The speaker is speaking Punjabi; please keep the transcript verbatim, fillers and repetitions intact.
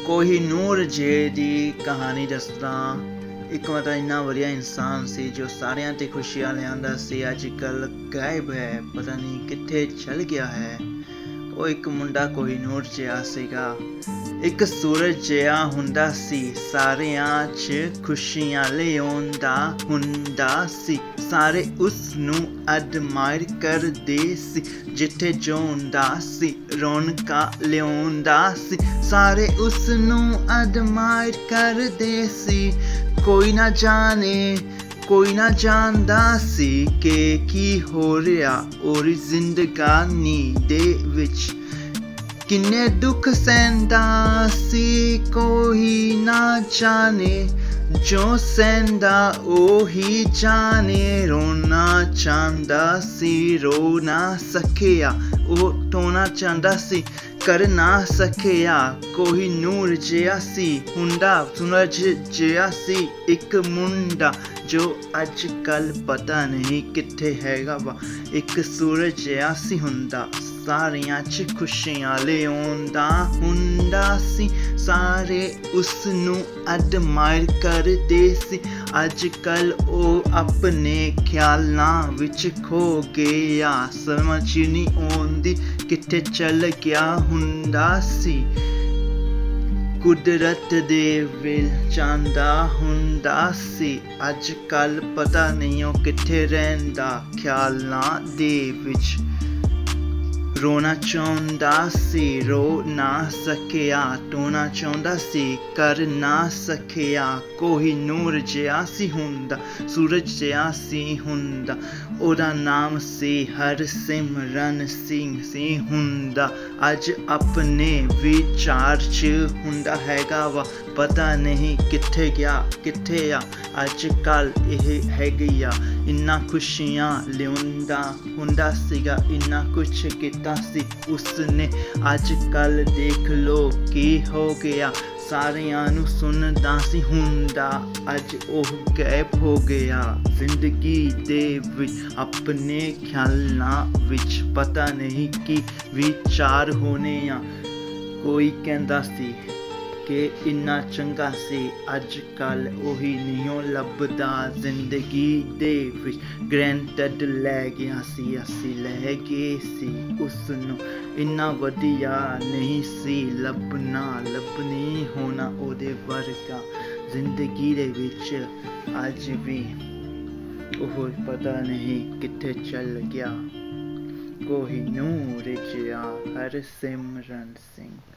कोहिनूर जे दी कहानी दसदा। एक मतलब इन्ना वधिया इंसान सी जो सारियां ते खुशियां लियांदा सी, अजकल गायब है, पता नहीं कित्थे चल गया है। ਉਹ ਇੱਕ ਮੁੰਡਾ ਕੋਹਿਨੂਰ ਜਿਹਾ ਸੀਗਾ। ਇੱਕ ਸੂਰਜ ਜਿਹਾ ਹੁੰਦਾ ਸੀ, ਸਾਰਿਆਂ 'ਚ ਖੁਸ਼ੀਆਂ ਲਿਆਉਂਦਾ ਹੁੰਦਾ ਸੀ। ਸਾਰੇ ਉਸ ਨੂੰ ਐਡਮਾਇਰ ਕਰਦੇ ਸੀ, ਜਿੱਥੇ ਜਾਂਦਾ ਸੀ ਰੌਣਕਾਂ ਲਿਆਉਂਦਾ ਸੀ। ਸਾਰੇ ਉਸ ਨੂੰ ਐਡਮਾਇਰ ਕਰਦੇ ਸੀ। ਕੋਈ ਨਾ ਜਾਣੇ ਕੋਈ ਨਾ ਜਾਣਦਾ ਸੀ ਕਿ ਕੀ ਹੋ ਰਿਹਾ ਉਹਦੀ ਜ਼ਿੰਦਗਾਨੀ ਦੇ ਵਿੱਚ। ਕਿੰਨੇ ਦੁੱਖ ਸਹਿੰਦਾ ਸੀ ਕੋਈ ਨਾ ਜਾਣੇ, ਜੋ ਸਹਿੰਦਾ ਉਹੀ ਜਾਣੇ। ਰੋਣਾ ਚਾਹੁੰਦਾ ਸੀ ਰੋ ਨਾ ਸਕਿਆ, ਉਹ ਟੋਣਾ ਚਾਹੁੰਦਾ ਸੀ ਕਰ ਨਾ ਸਕਿਆ। ਕੋਹਿਨੂਰ ਜਿਹਾ ਸੀ ਹੁੰਦਾ, ਸੂਰਜ ਜਿਹਾ ਸੀ ਇੱਕ ਮੁੰਡਾ ਜੋ ਅੱਜ ਕੱਲ ਪਤਾ ਨਹੀਂ ਕਿੱਥੇ ਹੈਗਾ ਵਾ। ਇੱਕ ਸੂਰਜ ਜਿਹਾ ਸੀ ਹੁੰਦਾ, ਸਾਰਿਆਂ 'ਚ ਖੁਸ਼ੀਆਂ ਲਿਆਉਂਦਾ ਹੁੰਦਾ ਸੀ। ਸਾਰੇ ਉਸ ਨੂੰ ਐਡਮਾਇਰ ਕਰਦੇ ਸੀ। ਅੱਜ ਕੱਲ ਉਹ ਆਪਣੇ ਖਿਆਲਾਂ ਵਿੱਚ ਖੋ ਗਿਆ, ਸਮਝ ਨਹੀਂ ਆਉਂਦੀ ਕਿੱਥੇ ਚੱਲ ਗਿਆ ਹੁੰਦਾ ਸੀ। ਕੁਦਰਤ ਦੇ ਵਿੱਚ ਜਾਂਦਾ ਹੁੰਦਾ ਸੀ, ਅੱਜ ਕੱਲ ਪਤਾ ਨਹੀਂ ਉਹ ਕਿੱਥੇ ਰਹਿੰਦਾ ਖਿਆਲਾਂ ਦੇ ਵਿੱਚ। ਰੋਣਾ ਚਾਹੁੰਦਾ ਸੀ ਰੋ ਨਾ ਸਕਿਆ, ਟੋਣਾ ਚਾਹੁੰਦਾ ਸੀ ਕਰ ਨਾ ਸਕਿਆ। ਕੋਹਿਨੂਰ ਜਿਹਾ ਸੀ ਹੁੰਦਾ, ਸੂਰਜ ਜਿਹਾ ਸੀ ਹੁੰਦਾ, ਉਹਦਾ ਨਾਮ ਸੀ ਹਰਸਿਮਰਨ ਸਿੰਘ ਸੀ ਹੁੰਦਾ। ਅੱਜ ਆਪਣੇ ਵਿਚਾਰ 'ਚ ਹੁੰਦਾ ਹੈਗਾ ਵਾ, ਪਤਾ ਨਹੀਂ ਕਿੱਥੇ ਗਿਆ ਕਿੱਥੇ ਆ ਅੱਜ ਕੱਲ ਇਹ ਹੈਗੀ ਆ। ਇੰਨਾ ਖੁਸ਼ੀਆਂ ਲਿਆਉਂਦਾ ਹੁੰਦਾ ਸੀਗਾ, ਇੰਨਾ ਕੁਛ ਕੀਤਾ ਸੀ ਉਸਨੇ। ਅੱਜ ਕੱਲ ਦੇਖ ਲੋ ਕੀ ਹੋ ਗਿਆ, ਸਾਰਿਆਂ ਨੂੰ ਸੁਣਦਾ ਸੀ ਹੁੰਦਾ, ਅੱਜ ਉਹ ਗਾਇਬ ਹੋ ਗਿਆ ਜ਼ਿੰਦਗੀ ਦੇ ਵਿੱਚ। ਆਪਣੇ ਖਿਆਲਾਂ ਵਿੱਚ ਪਤਾ ਨਹੀਂ ਕੀ ਵਿਚਾਰ ਹੋਣੇ ਆ। ਕੋਈ ਕਹਿੰਦਾ ਸੀ ਕਿ ਇੰਨਾ ਚੰਗਾ ਸੀ, ਅੱਜ ਕੱਲ ਉਹੀ ਨਹੀਂ ਲੱਭਦਾ ਜ਼ਿੰਦਗੀ ਦੇ ਵਿੱਚ। ਗ੍ਰੈਂਟਡ ਲੈ ਗਿਆ ਸੀ ਅਸੀਂ, ਲੈ ਗਏ ਸੀ ਉਸ ਨੂੰ। ਇੰਨਾ ਵਧੀਆ ਨਹੀਂ ਸੀ ਲੱਭਣਾ, ਲੱਭਣੀ ਹੋਣਾ ਉਹਦੇ ਵਰਗਾ ਜ਼ਿੰਦਗੀ ਦੇ ਵਿੱਚ। ਅੱਜ ਵੀ ਉਹ ਪਤਾ ਨਹੀਂ ਕਿੱਥੇ ਚੱਲ ਗਿਆ। ਕੋਹਿਨੂਰ ਜਿਹਾ ਹਰਸਿਮਰਨ ਸਿੰਘ।